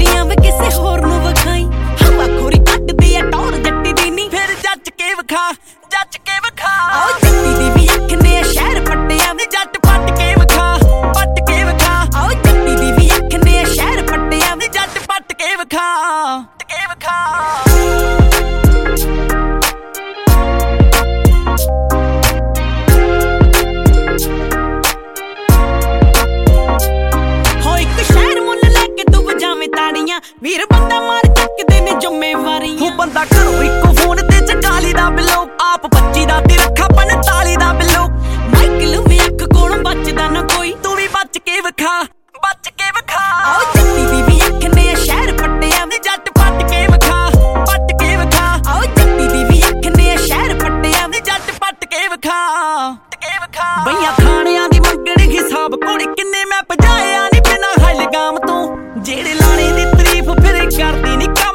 ਤੇਰੀਆਂ ਵੇ ਕਿਸੇ ਹੋਰ ਨੂੰ ਵਿਖਾਈ ਹਵਾ ਖੋਰੀ ਕੱਟਦੀ ਆ ਟੌਰ ਜੱਟੀ ਦੀ ਨੀ ਫਿਰ ਜੱਜ ਕੇ ਵਿਖਾ ਜੱਜ ਕੇ ਵਿਖਾ ਆਓ ਜੱਟੀ ਦੀ ਵੀ ਅੱਖ ਨੇ ਸ਼ਹਿਰ ਪੱਟਿਆ ਵੇ ਜੱਟ ਪੱਟ ਕੇ ਵਿਖਾ ਪੱਟ ਕੇ ਵਿਖਾ ਆਓ ਜੱਟੀ ਦੀ ਵੀ ਅੱਖ ਨੇ ਸ਼ਹਿਰ ਪੱਟਿਆ ਵੇ ਜੱਟ ਪੱਟ ਕੇ ਵਿਖਾ ਪੱਟ ਕੇ ਵਿਖਾ ਵੀਰ ਬੰਦਾ ਮਾਰ ਚੱਕਦੇ ਨੇ ਜ਼ਿੰਮੇਵਾਰੀਆਂ ਉਹ ਬੰਦਾ ਘਰੋਂ ਇੱਕੋ ਫੋਨ ਤੇ 44 ਦਾ ਬਿੱਲੋ ਆਪ 25 ਦਾ ਤੇ ਰੱਖਾ 45 ਦਾ ਬਿੱਲੋ ਮਾਈਕਲ ਵੀ ਅੱਖ ਕੋਲੋਂ ਬਚਦਾ ਨਾ ਕੋਈ ਤੂੰ ਵੀ ਬਚ ਕੇ ਵਿਖਾ ਬਚ ਕੇ ਵਿਖਾ ਆਓ ਜੱਟੀ ਦੀ ਵੀ ਅੱਖ ਨੇ ਸ਼ਹਿਰ ਪੱਟਿਆ ਵੇ ਜੱਟ ਪੱਟ ਕੇ ਵਿਖਾ ਪੱਟ ਕੇ ਵਿਖਾ ਆਓ ਜੱਟੀ ਦੀ ਵੀ ਅੱਖ ਨੇ ਸ਼ਹਿਰ ਪੱਟਿਆ ਵੇ ਜੱਟ ਪੱਟ ਕੇ ਵਿਖਾ ਪੱਟ ਕੇ ਵਿਖਾ ਬਈਆਂ ਥਾਣਿਆਂ ਦੀ ਮੰਗਣ ਹਿਸਾਬ ਕੋਲੇ ਕਿੰਨੇ ਮੈਂ ਭਜਾਇਆ ਨੀ ਬਿਨਾਂ ਹਲਗਾਮ ਤੋਂ ਜਿਹੜੇ ਲਾਣੇ ਦੀ ਤਾਰੀਫ ਫਿਰ ਕਰਦੀ ਨੀ